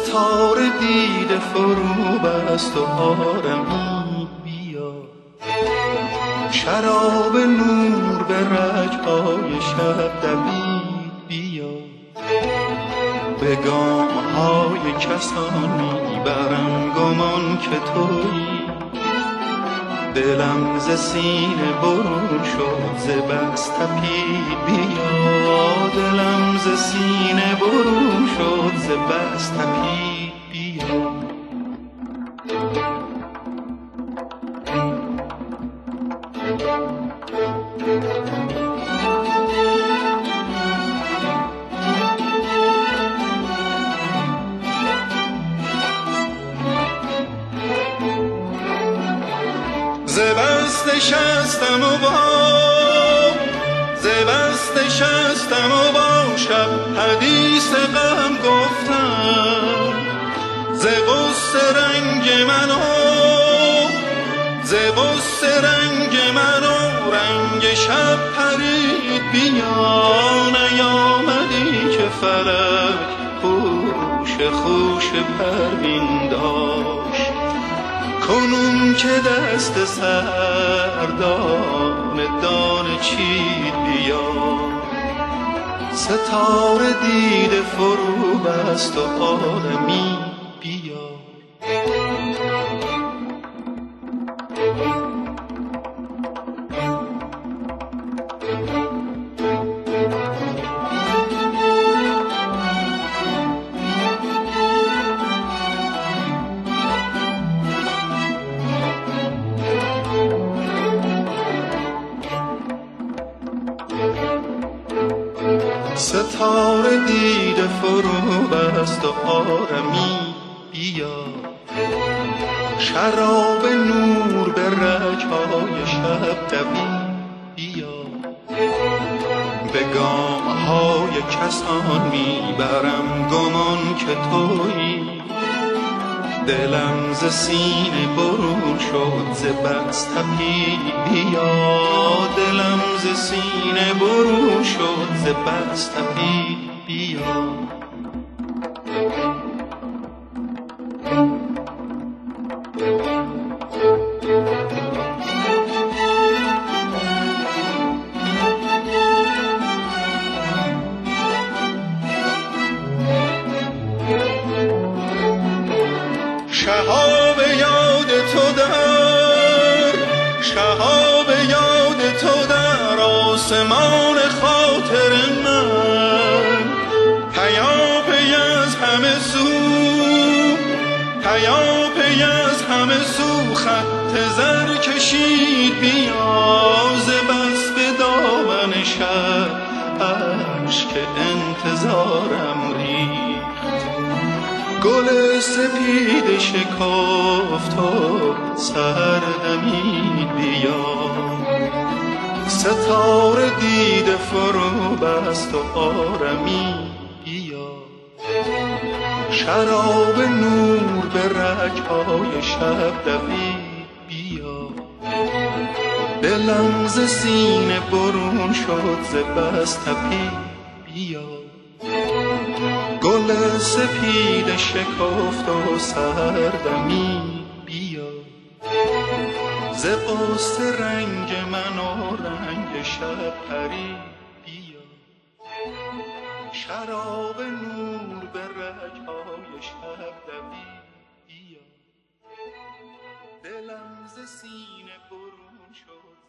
ستاره دیده فرو بست و آرمی بیا، شراب نور به رگ‌های شب دوید بیا، به گام‌های کسان میبرم گمان که تویی، دلم ز سینه برون شد ز بس تپید بیا، دلم ز سینه برون شد ز بس تپید بیا. ز بس نشستم و با شب حدیث غم گفتم، ز غصه رنگ منو رنگ شب پرید بیا، نیامدی که فلک خوش پروین داشت، کنون که دست سردان دانه چید بیا، ستاره دیده فرو بست و آرمی بیا. ستاره دیده فرو بست و آرمی بیا، شراب نور به رگ‌های شب دوید بیا، به گام‌های کسان میبرم گمان که تویی، دلم ز سینه برون شد ز بس تپید بیا، دلم ز سینه برون شد ز بس تپید بیا. شهاب یاد تو در آسمان خاطر من، پیاپی از همه سو خط زر کشید بیا، ز بس به دامن شب اشک انتظارم ریخت، گل سپید شکفت و سحر دمید بیا، ستاره دیده فرو بست و آرمی بیا، شراب نور به رگ‌های شب دوید بیا، دلم ز سینه برون شد ز بس تپید بیا، گل سپید شکفت و سحر دمید بیا، ز غصه رنگ من و رنگ شب پرید بیا، شراب نور به رگ‌های شب دوید بیا، دلم ز سینه برون شد